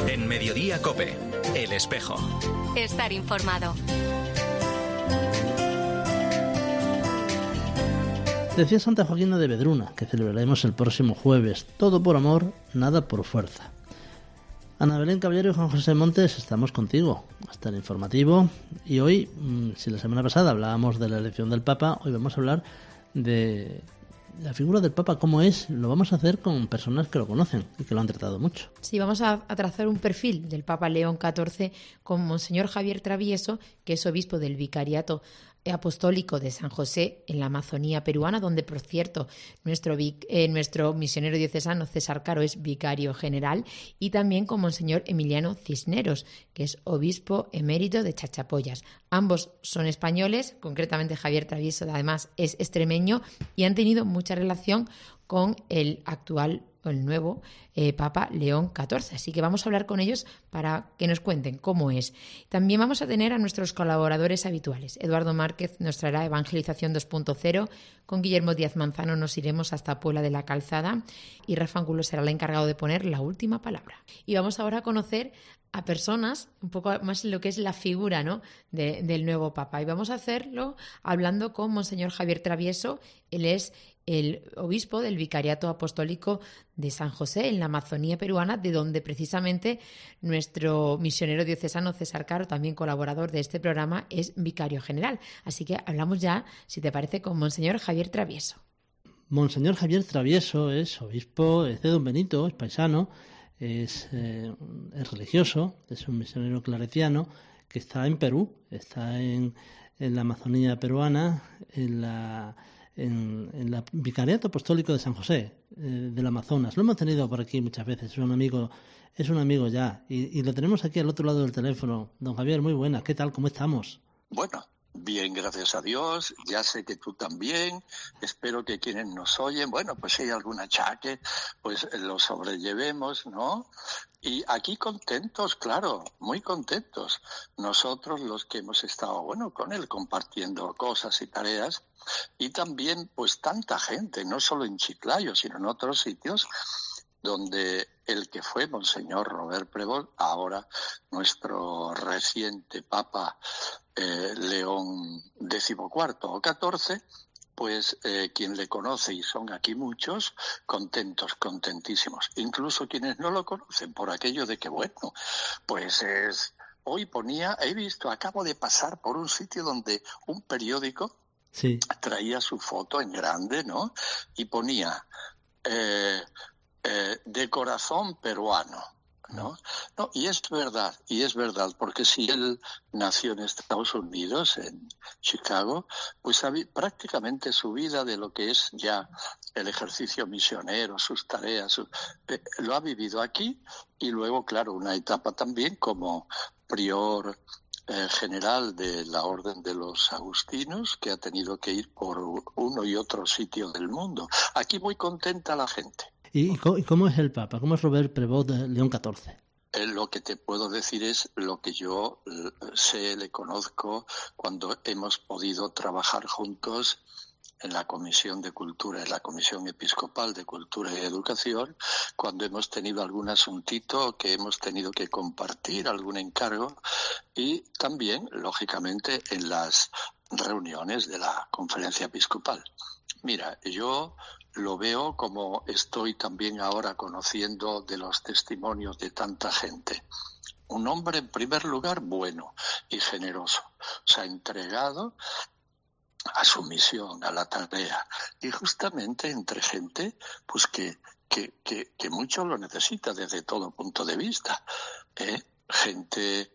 En Mediodía COPE, El Espejo. Estar informado. Decía Santa Joaquina de Vedruna, que celebraremos el próximo jueves. Todo por amor, nada por fuerza. Ana Belén Caballero y Juan José Montes, estamos contigo hasta el informativo. Y hoy, si la semana pasada hablábamos de la elección del Papa, hoy vamos a hablar de la figura del Papa, cómo es. Lo vamos a hacer con personas que lo conocen y que lo han tratado mucho. Sí, vamos a trazar un perfil del Papa León XIV con Monseñor Javier Travieso, que es obispo del Vicariato Apostólico de San José en la Amazonía peruana, donde, por cierto, nuestro misionero diocesano César Caro es vicario general, y también con Monseñor Emiliano Cisneros, que es obispo emérito de Chachapoyas. Ambos son españoles, concretamente Javier Travieso además es extremeño, y han tenido mucha relación con el nuevo Papa León XIV. Así que vamos a hablar con ellos para que nos cuenten cómo es. También vamos a tener a nuestros colaboradores habituales. Eduardo Márquez nos traerá Evangelización 2.0. Con Guillermo Díaz Manzano nos iremos hasta Puebla de la Calzada y Rafa Angulo será el encargado de poner la última palabra. Y vamos ahora a conocer a personas, un poco más lo que es la figura, ¿no?, del nuevo Papa. Y vamos a hacerlo hablando con Monseñor Javier Travieso. Él es el obispo del Vicariato Apostólico de San José en la Amazonía peruana, de donde precisamente nuestro misionero diocesano César Caro, también colaborador de este programa, es vicario general. Así que hablamos ya, si te parece, con Monseñor Javier Travieso. Monseñor Javier Travieso es obispo, es de Don Benito, es paisano, es religioso, es un misionero claretiano que está en Perú, está en la Amazonía peruana, en la Vicariato Apostólico de San José, del Amazonas. Lo hemos tenido por aquí muchas veces, es un amigo ya, y lo tenemos aquí al otro lado del teléfono. Don Javier, muy buenas, ¿qué tal? ¿Cómo estamos? Bueno, bien, gracias a Dios, ya sé que tú también, espero que quienes nos oyen, bueno, pues si hay algún achaque, pues lo sobrellevemos, ¿no? Y aquí contentos, claro, muy contentos. Nosotros los que hemos estado, con él compartiendo cosas y tareas, y también pues tanta gente, no solo en Chiclayo, sino en otros sitios, donde el que fue Monseñor Robert Prevost, ahora nuestro reciente Papa León XIV o XIV, pues quien le conoce, y son aquí muchos, contentos, contentísimos. Incluso quienes no lo conocen, por aquello de que, pues es... Hoy acabo de pasar por un sitio donde un periódico traía su foto en grande, ¿no? Y ponía de corazón peruano, ¿no? No, y es verdad, porque si él nació en Estados Unidos, en Chicago, pues prácticamente su vida de lo que es ya el ejercicio misionero, sus tareas, lo ha vivido aquí, y luego, claro, una etapa también como prior general de la Orden de los Agustinos, que ha tenido que ir por uno y otro sitio del mundo. Aquí muy contenta la gente. ¿Y cómo es el Papa? ¿Cómo es Robert Prevost de León XIV? Lo que te puedo decir es lo que yo sé, le conozco, cuando hemos podido trabajar juntos en la Comisión de Cultura, en la Comisión Episcopal de Cultura y Educación, cuando hemos tenido algún asuntito que hemos tenido que compartir, algún encargo, y también, lógicamente, en las reuniones de la Conferencia Episcopal. Mira, yo lo veo como estoy también ahora conociendo de los testimonios de tanta gente. Un hombre, en primer lugar, bueno y generoso. Se ha entregado a su misión, a la tarea, y justamente entre gente pues que mucho lo necesita desde todo punto de vista, gente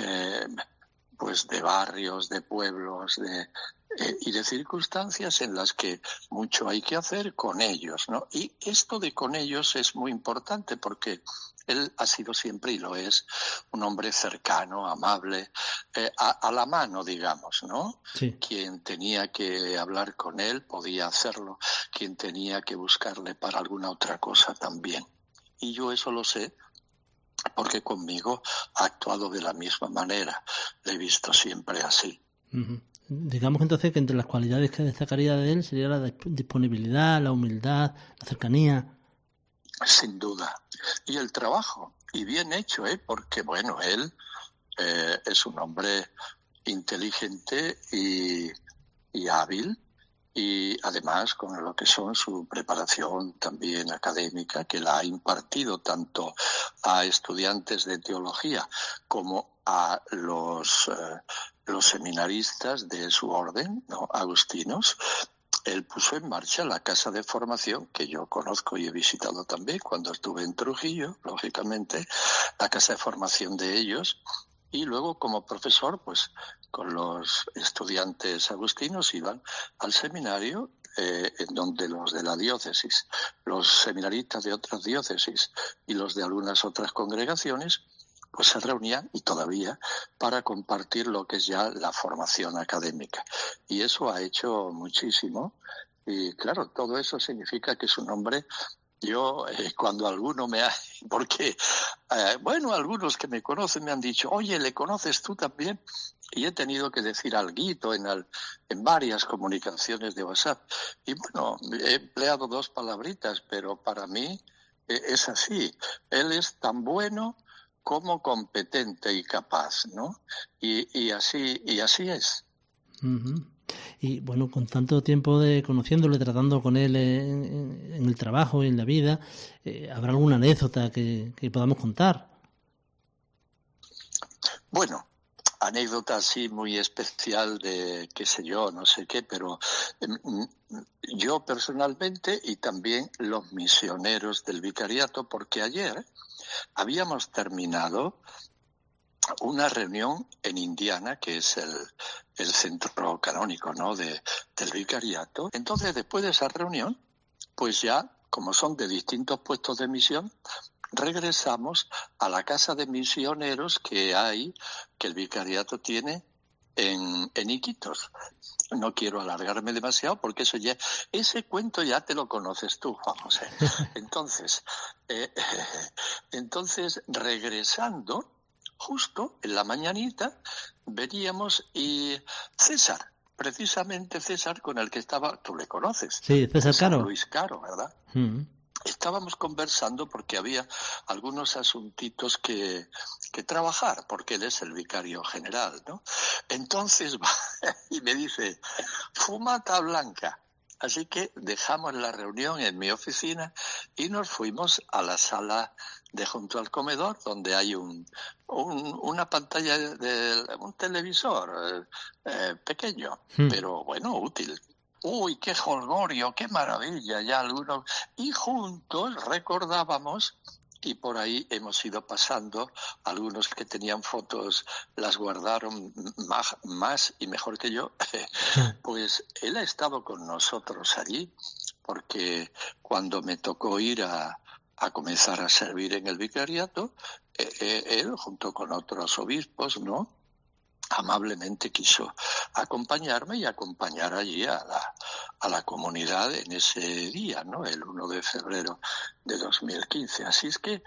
pues de barrios, de pueblos, y de circunstancias en las que mucho hay que hacer con ellos, ¿no? Y esto de con ellos es muy importante porque él ha sido siempre, y lo es, un hombre cercano, amable, a la mano, digamos, ¿no? Sí. Quien tenía que hablar con él podía hacerlo, quien tenía que buscarle para alguna otra cosa también. Y yo eso lo sé porque conmigo ha actuado de la misma manera, le he visto siempre así. Uh-huh. Digamos entonces que entre las cualidades que destacaría de él sería la disponibilidad, la humildad, la cercanía. Sin duda. Y el trabajo y bien hecho, porque bueno, él es un hombre inteligente y hábil, y además con lo que son su preparación también académica, que la ha impartido tanto a estudiantes de teología como a los seminaristas de su orden, ¿no?, agustinos. Él puso en marcha la casa de formación, que yo conozco y he visitado también cuando estuve en Trujillo, lógicamente, la casa de formación de ellos. Y luego, como profesor, pues con los estudiantes agustinos iban al seminario, en donde los de la diócesis, los seminaristas de otras diócesis y los de algunas otras congregaciones, pues se reunían, y todavía, para compartir lo que es ya la formación académica. Y eso ha hecho muchísimo. Y claro, todo eso significa que es un hombre. Yo, cuando alguno me ha... Porque, algunos que me conocen me han dicho, oye, ¿le conoces tú también? Y he tenido que decir alguito en varias comunicaciones de WhatsApp. Y bueno, he empleado 2 palabritas, pero para mí es así. Él es tan bueno como competente y capaz, ¿no? Y así es. Uh-huh. Y bueno, con tanto tiempo de conociéndolo y tratando con él en el trabajo y en la vida, ¿habrá alguna anécdota que podamos contar? Bueno, anécdota así muy especial de qué sé yo, no sé qué, pero yo personalmente y también los misioneros del vicariato, porque ayer habíamos terminado una reunión en Indiana, que es el centro canónico, ¿no?, del vicariato. Entonces, después de esa reunión, pues ya, como son de distintos puestos de misión, regresamos a la casa de misioneros que el vicariato tiene en Iquitos. No quiero alargarme demasiado porque ese cuento ya te lo conoces tú, Juan José. Entonces, regresando, justo en la mañanita, veníamos y precisamente César, con el que estaba, tú le conoces. Sí, César Caro. Luis Caro, ¿verdad? Mm. Estábamos conversando porque había algunos asuntitos que trabajar, porque él es el vicario general, ¿no? Entonces va y me dice, fumata blanca. Así que dejamos la reunión en mi oficina y nos fuimos a la sala de junto al comedor, donde hay una pantalla un televisor pequeño, pero bueno, útil. ¡Uy, qué jolgorio, qué maravilla! Ya algunos. Y juntos recordábamos, y por ahí hemos ido pasando, algunos que tenían fotos las guardaron más y mejor que yo, pues él ha estado con nosotros allí, porque cuando me tocó ir a comenzar a servir en el vicariato, él junto con otros obispos, ¿no?, amablemente quiso acompañarme y acompañar allí a la comunidad en ese día, ¿no?, el 1 de febrero de 2015. Así es que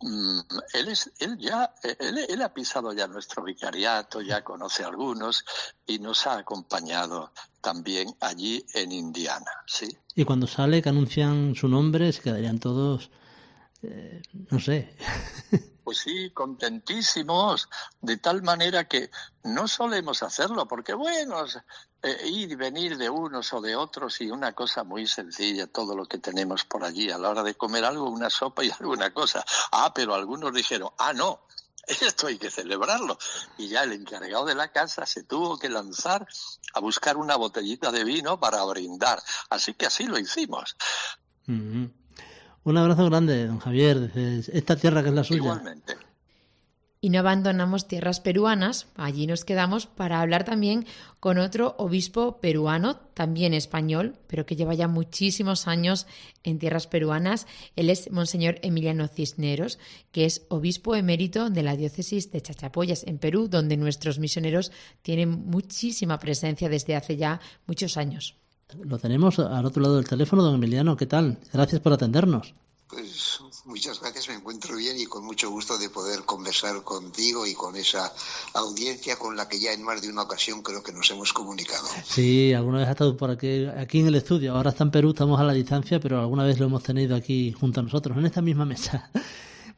él ha pisado ya nuestro vicariato, ya conoce a algunos y nos ha acompañado también allí en Indiana, ¿sí? Y cuando sale, que anuncian su nombre, se quedarían todos, no sé... Pues sí, contentísimos, de tal manera que no solemos hacerlo, porque bueno, ir y venir de unos o de otros y una cosa muy sencilla, todo lo que tenemos por allí, a la hora de comer algo, una sopa y alguna cosa. Pero algunos dijeron, no, esto hay que celebrarlo. Y ya el encargado de la casa se tuvo que lanzar a buscar una botellita de vino para brindar. Así que así lo hicimos. Mm-hmm. Un abrazo grande, don Javier, desde esta tierra que es la suya. Igualmente. Y no abandonamos tierras peruanas, allí nos quedamos para hablar también con otro obispo peruano, también español, pero que lleva ya muchísimos años en tierras peruanas. Él es Monseñor Emiliano Cisneros, que es obispo emérito de la diócesis de Chachapoyas, en Perú, donde nuestros misioneros tienen muchísima presencia desde hace ya muchos años. Lo tenemos al otro lado del teléfono, don Emiliano, ¿qué tal? Gracias por atendernos. Pues muchas gracias, me encuentro bien y con mucho gusto de poder conversar contigo y con esa audiencia con la que ya en más de una ocasión creo que nos hemos comunicado. Sí, alguna vez ha estado por aquí en el estudio, ahora está en Perú, estamos a la distancia, pero alguna vez lo hemos tenido aquí junto a nosotros, en esta misma mesa.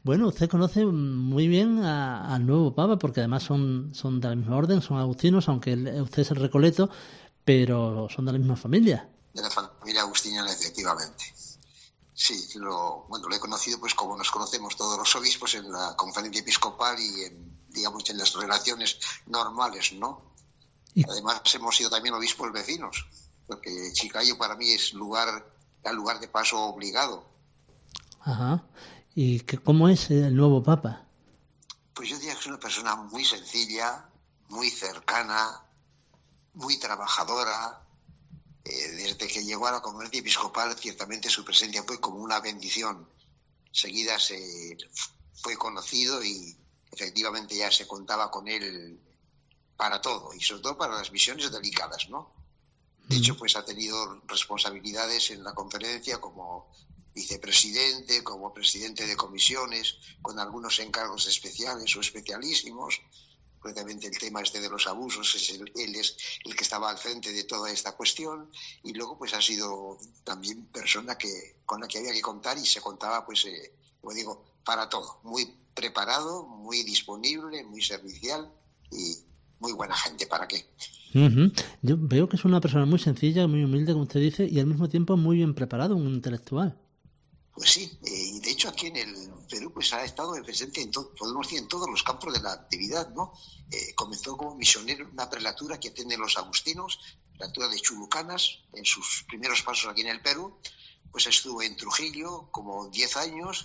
Bueno, usted conoce muy bien al nuevo Papa, porque además son de la misma orden, son agustinos, aunque usted es el Recoleto, pero son de la misma familia. De la familia agustiniana, efectivamente. Sí, lo he conocido pues como nos conocemos todos los obispos en la conferencia episcopal y en las relaciones normales, ¿no? Además hemos sido también obispos vecinos, porque Chiclayo para mí es el lugar de paso obligado. Ajá. ¿Y cómo es el nuevo Papa? Pues yo diría que es una persona muy sencilla, muy cercana, muy trabajadora. Desde que llegó a la conferencia episcopal, ciertamente su presencia fue como una bendición. Enseguida se fue conocido y efectivamente ya se contaba con él para todo, y sobre todo para las misiones delicadas, ¿no? De hecho, pues ha tenido responsabilidades en la conferencia como vicepresidente, como presidente de comisiones, con algunos encargos especiales o especialísimos. Concretamente el tema de los abusos, él es el que estaba al frente de toda esta cuestión, y luego pues ha sido también persona con la que había que contar, y se contaba pues, como digo, para todo. Muy preparado, muy disponible, muy servicial y muy buena gente, ¿para qué? Uh-huh. Yo veo que es una persona muy sencilla, muy humilde, como usted dice, y al mismo tiempo muy bien preparado, un intelectual. Pues sí, y de hecho aquí en el Perú pues ha estado presente podemos decir, en todos los campos de la actividad, ¿no? Comenzó como misionero en una prelatura que atiende los agustinos, prelatura de Chulucanas, en sus primeros pasos aquí en el Perú. Pues estuvo en Trujillo como 10 años,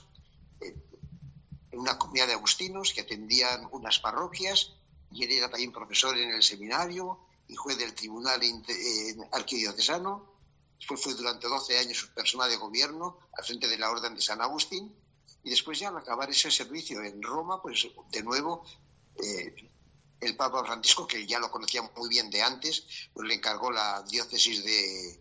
en una comunidad de agustinos que atendían unas parroquias, y él era también profesor en el seminario y juez del tribunal arquidiocesano. Después fue durante 12 años persona de gobierno al frente de la Orden de San Agustín, y después ya al acabar ese servicio en Roma, pues de nuevo el Papa Francisco, que ya lo conocía muy bien de antes, pues le encargó la diócesis de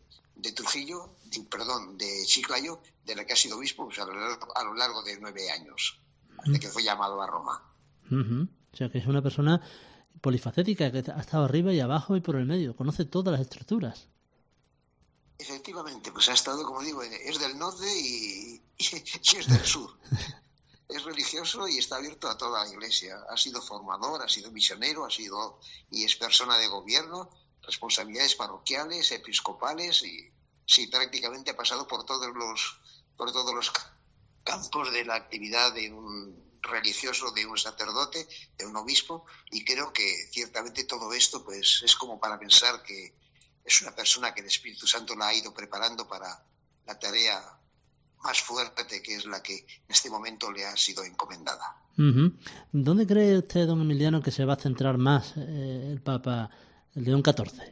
Chiclayo, de la que ha sido obispo pues, a lo largo de 9 años, hasta que fue llamado a Roma. Uh-huh. O sea que es una persona polifacética, que ha estado arriba y abajo y por el medio, conoce todas las estructuras. Efectivamente, pues ha estado, como digo, es del norte y es del sur. Es religioso y está abierto a toda la Iglesia. Ha sido formador, ha sido misionero, y es persona de gobierno, responsabilidades parroquiales, episcopales, y sí, prácticamente ha pasado por todos los campos de la actividad de un religioso, de un sacerdote, de un obispo, y creo que ciertamente todo esto pues es como para pensar que es una persona que el Espíritu Santo la ha ido preparando para la tarea más fuerte, que es la que en este momento le ha sido encomendada. Uh-huh. ¿Dónde cree usted, don Emiliano, que se va a centrar más el Papa León XIV?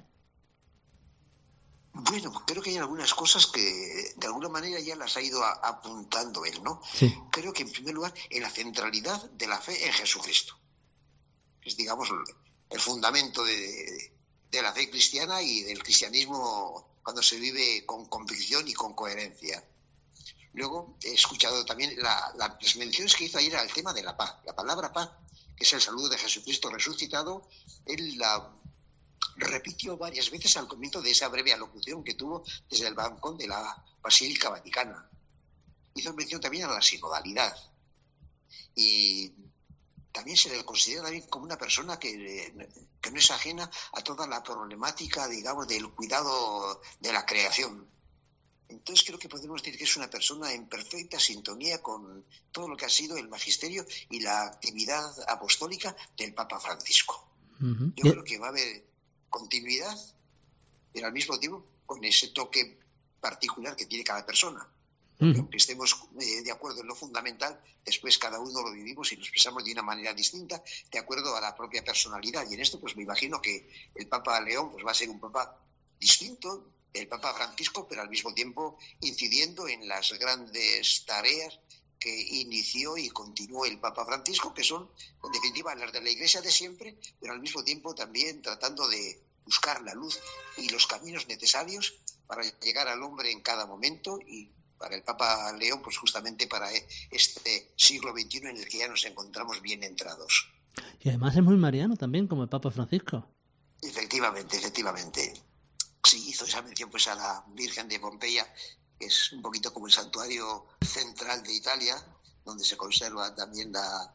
Bueno, creo que hay algunas cosas que de alguna manera ya las ha ido apuntando él, ¿no? Sí. Creo que en primer lugar en la centralidad de la fe en Jesucristo. Es, digamos, el fundamento de la fe cristiana y del cristianismo cuando se vive con convicción y con coherencia. Luego he escuchado también las menciones que hizo ayer al tema de la paz. La palabra paz, que es el saludo de Jesucristo resucitado, él la repitió varias veces al comienzo de esa breve alocución que tuvo desde el balcón de la Basílica Vaticana. Hizo mención también a la sinodalidad. Y también se le considera también como una persona que no es ajena a toda la problemática, digamos, del cuidado de la creación. Entonces creo que podemos decir que es una persona en perfecta sintonía con todo lo que ha sido el magisterio y la actividad apostólica del Papa Francisco. Uh-huh. Yo creo que va a haber continuidad, pero al mismo tiempo con ese toque particular que tiene cada persona. Aunque estemos de acuerdo en lo fundamental, después cada uno lo vivimos y lo expresamos de una manera distinta, de acuerdo a la propia personalidad. Y en esto pues me imagino que el Papa León pues va a ser un Papa distinto del Papa Francisco, pero al mismo tiempo incidiendo en las grandes tareas que inició y continuó el Papa Francisco, que son en definitiva las de la Iglesia de siempre, pero al mismo tiempo también tratando de buscar la luz y los caminos necesarios para llegar al hombre en cada momento, y para el Papa León, pues justamente para este siglo XXI en el que ya nos encontramos bien entrados. Y además es muy mariano también, como el Papa Francisco. Efectivamente. Sí, hizo esa mención pues a la Virgen de Pompeya, que es un poquito como el santuario central de Italia, donde se conserva también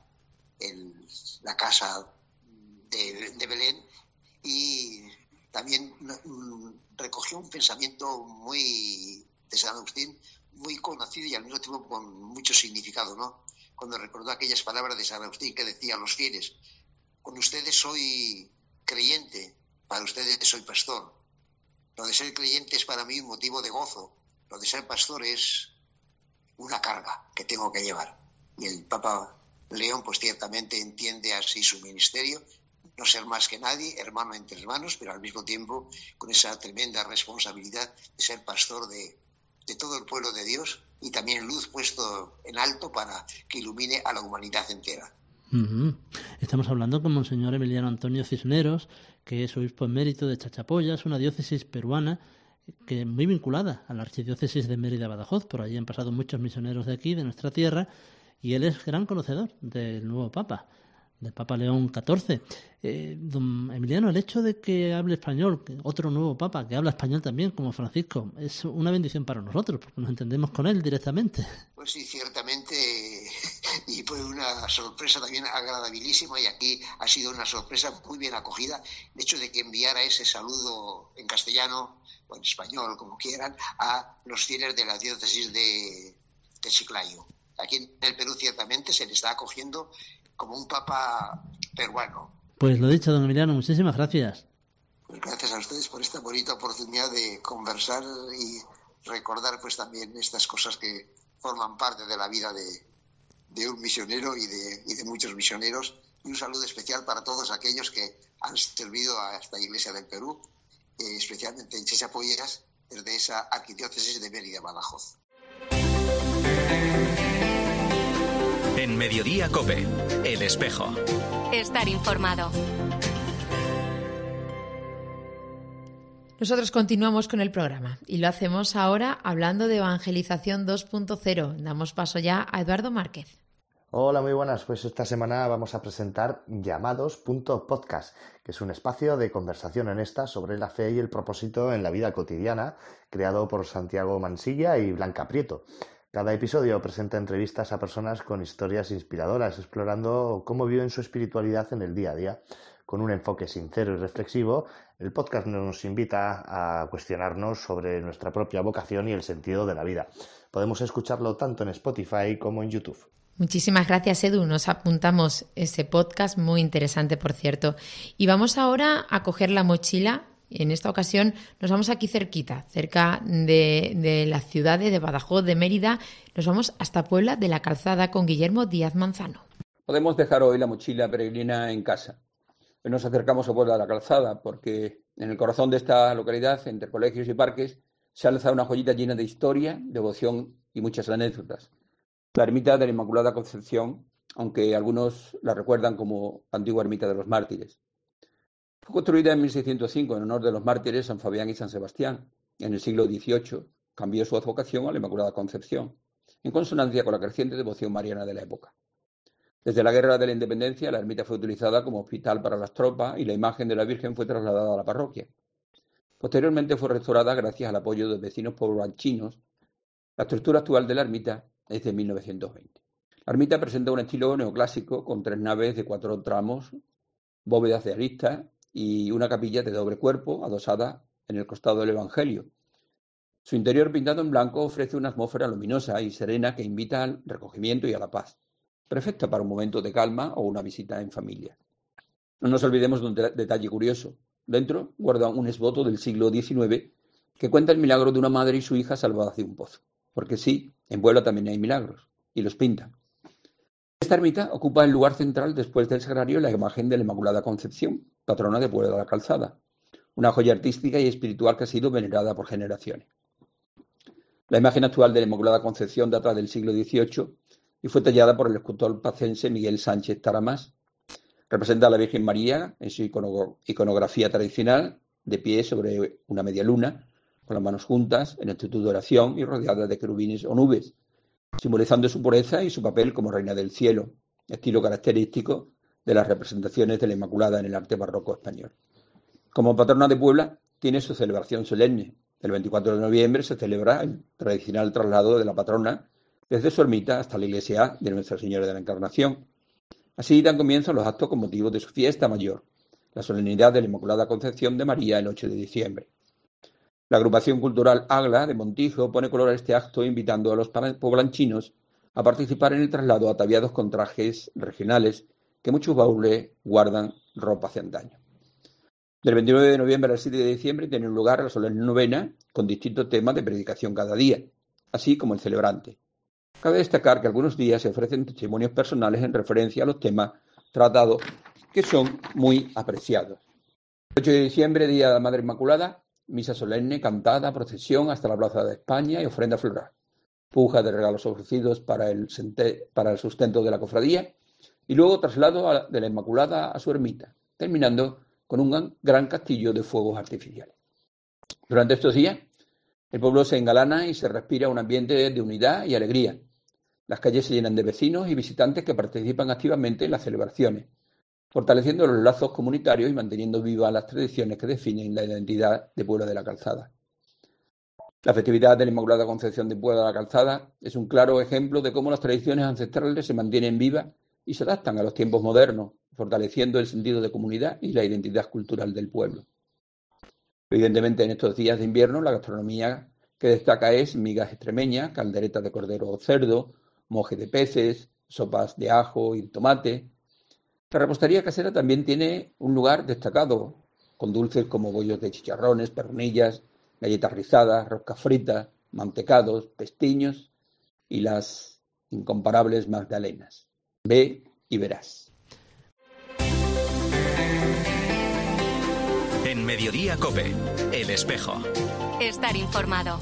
la casa de Belén, y también recogió un pensamiento de San Agustín muy conocido y al mismo tiempo con mucho significado, ¿no? Cuando recordó aquellas palabras de San Agustín que decía a los fieles: con ustedes soy creyente, para ustedes soy pastor. Lo de ser creyente es para mí un motivo de gozo, lo de ser pastor es una carga que tengo que llevar. Y el Papa León pues ciertamente entiende así su ministerio, no ser más que nadie, hermano entre hermanos, pero al mismo tiempo con esa tremenda responsabilidad de ser pastor de todo el pueblo de Dios, y también luz puesto en alto para que ilumine a la humanidad entera. Uh-huh. Estamos hablando con Monseñor Emiliano Antonio Cisneros, que es obispo emérito de Chachapoyas, es una diócesis peruana que muy vinculada a la archidiócesis de Mérida-Badajoz. Por allí han pasado muchos misioneros de aquí, de nuestra tierra, y él es gran conocedor del nuevo Papa, del Papa León XIV. Don Emiliano, el hecho de que hable español, otro nuevo Papa que habla español también, como Francisco, es una bendición para nosotros, porque nos entendemos con él directamente. Pues sí, ciertamente, y fue una sorpresa también agradabilísima, y aquí ha sido una sorpresa muy bien acogida, el hecho de que enviara ese saludo en castellano o en español, como quieran, a los fieles de la diócesis de Chiclayo. Aquí en el Perú ciertamente se le está acogiendo como un papa peruano. Pues lo dicho, don Emiliano, muchísimas gracias. Pues gracias a ustedes por esta bonita oportunidad de conversar y recordar pues también estas cosas que forman parte de la vida de un misionero y de muchos misioneros. Y un saludo especial para todos aquellos que han servido a esta Iglesia del Perú, especialmente en Chachapoyas, desde esa arquidiócesis de Mérida-Badajoz. En Mediodía COPE, El Espejo. Estar informado. Nosotros continuamos con el programa y lo hacemos ahora hablando de Evangelización 2.0. Damos paso ya a Eduardo Márquez. Hola, muy buenas. Pues esta semana vamos a presentar Llamados.podcast, que es un espacio de conversación honesta sobre la fe y el propósito en la vida cotidiana, creado por Santiago Mansilla y Blanca Prieto. Cada episodio presenta entrevistas a personas con historias inspiradoras, explorando cómo viven su espiritualidad en el día a día. Con un enfoque sincero y reflexivo, el podcast nos invita a cuestionarnos sobre nuestra propia vocación y el sentido de la vida. Podemos escucharlo tanto en Spotify como en YouTube. Muchísimas gracias, Edu. Nos apuntamos ese podcast, muy interesante, por cierto. Y vamos ahora a coger la mochila. En esta ocasión nos vamos aquí cerquita, cerca de las ciudades de Badajoz, de Mérida. Nos vamos hasta Puebla de la Calzada con Guillermo Díaz Manzano. Podemos dejar hoy la mochila peregrina en casa. Hoy nos acercamos a Puebla de la Calzada porque en el corazón de esta localidad, entre colegios y parques, se alza una joyita llena de historia, devoción y muchas anécdotas. La ermita de la Inmaculada Concepción, aunque algunos la recuerdan como antigua ermita de los mártires. Fue construida en 1605 en honor de los mártires San Fabián y San Sebastián. En el siglo XVIII cambió su advocación a la Inmaculada Concepción, en consonancia con la creciente devoción mariana de la época. Desde la Guerra de la Independencia, la ermita fue utilizada como hospital para las tropas y la imagen de la Virgen fue trasladada a la parroquia. Posteriormente fue restaurada gracias al apoyo de vecinos poblachinos. La estructura actual de la ermita es de 1920. La ermita presenta un estilo neoclásico con 3 naves de 4 tramos, bóvedas de aristas y una capilla de doble cuerpo adosada en el costado del Evangelio. Su interior pintado en blanco ofrece una atmósfera luminosa y serena que invita al recogimiento y a la paz, perfecta para un momento de calma o una visita en familia. No nos olvidemos de un detalle curioso. Dentro guarda un esboto del siglo XIX que cuenta el milagro de una madre y su hija salvadas de un pozo. Porque sí, en Puebla también hay milagros, y los pintan. Esta ermita ocupa el lugar central después del sagrario la imagen de la Inmaculada Concepción, patrona de Puebla de la Calzada, una joya artística y espiritual que ha sido venerada por generaciones. La imagen actual de la Inmaculada Concepción data del siglo XVIII y fue tallada por el escultor pacense Miguel Sánchez Taramás. Representa a la Virgen María en su iconografía tradicional, de pie sobre una media luna, con las manos juntas, en actitud de oración y rodeada de querubines o nubes, simbolizando su pureza y su papel como reina del cielo, estilo característico de las representaciones de la Inmaculada en el arte barroco español. Como patrona de Puebla, tiene su celebración solemne. El 24 de noviembre se celebra el tradicional traslado de la patrona desde su ermita hasta la iglesia de Nuestra Señora de la Encarnación. Así dan comienzo los actos con motivo de su fiesta mayor, la solemnidad de la Inmaculada Concepción de María el 8 de diciembre. La agrupación cultural Agla de Montijo pone color a este acto invitando a los poblanchinos a participar en el traslado ataviados con trajes regionales que muchos baúles guardan ropa de antaño. Del 29 de noviembre al 7 de diciembre tiene lugar la solemne novena con distintos temas de predicación cada día, así como el celebrante. Cabe destacar que algunos días se ofrecen testimonios personales en referencia a los temas tratados que son muy apreciados. El 8 de diciembre, Día de la Madre Inmaculada, misa solemne, cantada, procesión hasta la Plaza de España y ofrenda floral. Puja de regalos ofrecidos para el sustento de la cofradía y luego traslado de la Inmaculada a su ermita, terminando con un gran castillo de fuegos artificiales. Durante estos días, el pueblo se engalana y se respira un ambiente de unidad y alegría. Las calles se llenan de vecinos y visitantes que participan activamente en las celebraciones, fortaleciendo los lazos comunitarios y manteniendo vivas las tradiciones que definen la identidad de Puebla de la Calzada. La festividad de la Inmaculada Concepción de Puebla de la Calzada es un claro ejemplo de cómo las tradiciones ancestrales se mantienen vivas y se adaptan a los tiempos modernos, fortaleciendo el sentido de comunidad y la identidad cultural del pueblo. Evidentemente, en estos días de invierno, la gastronomía que destaca es migas extremeñas, calderetas de cordero o cerdo, moje de peces, sopas de ajo y tomate. La repostería casera también tiene un lugar destacado, con dulces como bollos de chicharrones, pernillas, galletas rizadas, roscas fritas, mantecados, pestiños y las incomparables magdalenas. Ve y verás. En Mediodía COPE, El Espejo. Estar informado.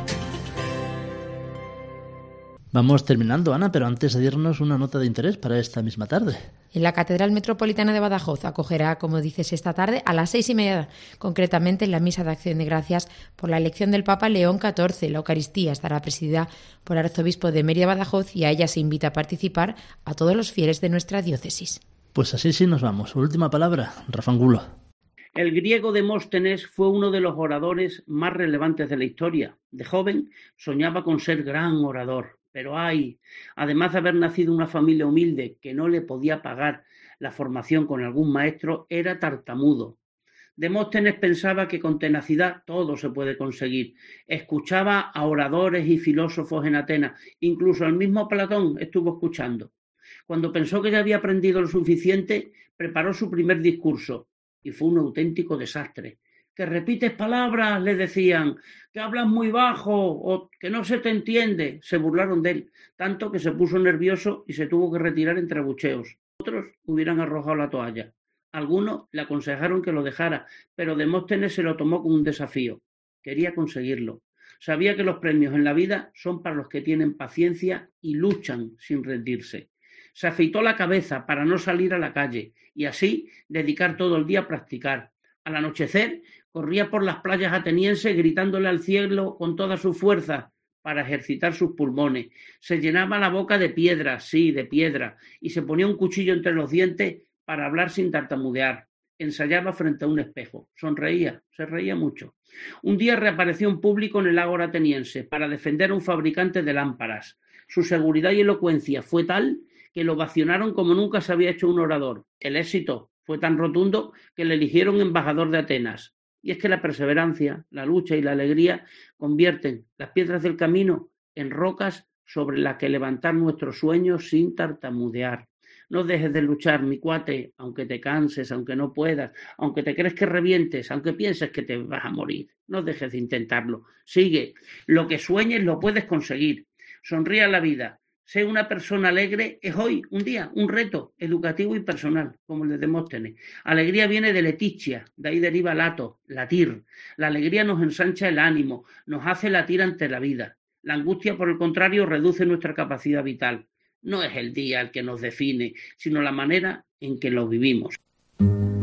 Vamos terminando, Ana, pero antes de irnos una nota de interés para esta misma tarde. En la Catedral Metropolitana de Badajoz acogerá, como dices, esta tarde a las 6:30, concretamente en la Misa de Acción de Gracias por la elección del Papa León XIV. La Eucaristía estará presidida por el arzobispo de Mérida Badajoz y a ella se invita a participar a todos los fieles de nuestra diócesis. Pues así sí nos vamos. Última palabra, Rafa Angulo. El griego Demóstenes fue uno de los oradores más relevantes de la historia. De joven soñaba con ser gran orador, pero además de haber nacido en una familia humilde que no le podía pagar la formación con algún maestro, era tartamudo. Demóstenes pensaba que con tenacidad todo se puede conseguir. Escuchaba a oradores y filósofos en Atenas, incluso al mismo Platón estuvo escuchando. Cuando pensó que ya había aprendido lo suficiente, preparó su primer discurso. Y fue un auténtico desastre. Que repites palabras, le decían, que hablas muy bajo o que no se te entiende. Se burlaron de él, tanto que se puso nervioso y se tuvo que retirar entre abucheos. Otros hubieran arrojado la toalla. Algunos le aconsejaron que lo dejara, pero Demóstenes se lo tomó como un desafío. Quería conseguirlo. Sabía que los premios en la vida son para los que tienen paciencia y luchan sin rendirse. Se afeitó la cabeza para no salir a la calle y así dedicar todo el día a practicar. Al anochecer corría por las playas atenienses gritándole al cielo con toda su fuerza para ejercitar sus pulmones. Se llenaba la boca de piedra, sí, de piedra, y se ponía un cuchillo entre los dientes para hablar sin tartamudear. Ensayaba frente a un espejo. Sonreía, se reía mucho. Un día reapareció en público en el ágora ateniense para defender a un fabricante de lámparas. Su seguridad y elocuencia fue tal que lo ovacionaron como nunca se había hecho un orador. El éxito fue tan rotundo que le eligieron embajador de Atenas. Y es que la perseverancia, la lucha y la alegría convierten las piedras del camino en rocas sobre las que levantar nuestros sueños sin tartamudear. No dejes de luchar, mi cuate, aunque te canses, aunque no puedas, aunque te crees que revientes, aunque pienses que te vas a morir. No dejes de intentarlo. Sigue. Lo que sueñes lo puedes conseguir. Sonríe a la vida. Sé una persona alegre es hoy, un día, un reto educativo y personal, como el de Demóstenes. Alegría viene de leticia, de ahí deriva lato, latir. La alegría nos ensancha el ánimo, nos hace latir ante la vida. La angustia, por el contrario, reduce nuestra capacidad vital. No es el día el que nos define, sino la manera en que lo vivimos.